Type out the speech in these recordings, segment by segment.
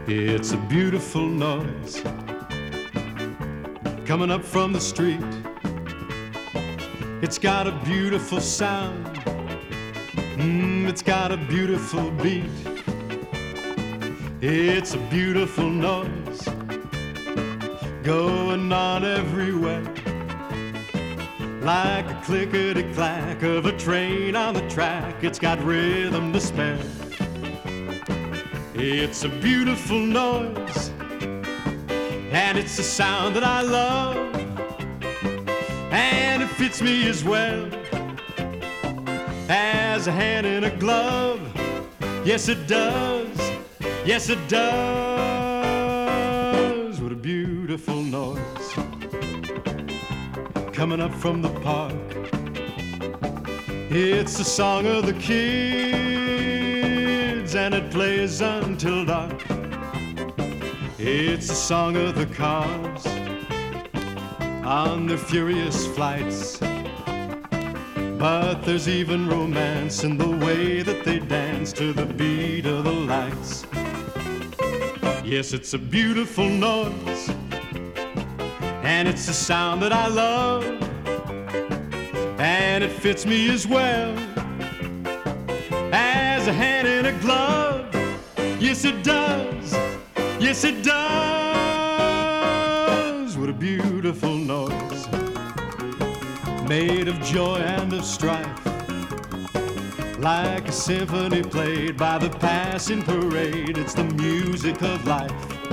It's a beautiful noise coming up from the street. It's got a beautiful sound. It's got a beautiful beat. It's a beautiful noise going on everywhere, like a clickety-clack of a train on the track. It's got rhythm to spare. It's a beautiful noise, and it's a sound that I love, and it fits me as well as a hand in a glove. Yes, it does. Yes, it does. What a beautiful noise coming up from the park. It's the song of the kids, and it plays until dark. It's the song of the cars on their furious flights. But there's even romance in the way that they dance to the beat of the lights. Yes, it's a beautiful noise, and it's a sound that I love, and it fits me as well as a hand in a glove. Yes, it does. Yes, it does. What a beautiful noise, made of joy and of strife, like a symphony played by the passing parade. It's the music of life.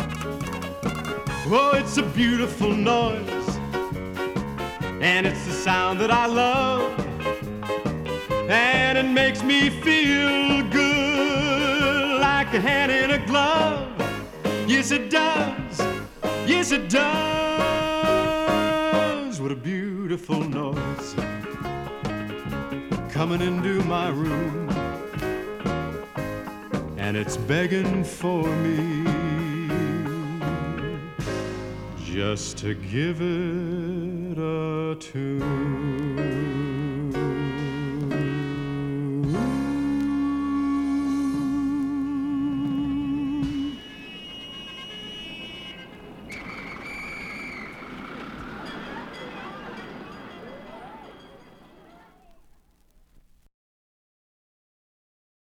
Oh, it's a beautiful noise, and it's the sound that I love, and it makes me feel good, like a hand in a glove. Yes, it does. Yes, it does. What a beautiful noise coming into my room, and it's begging for me just to give it a tune.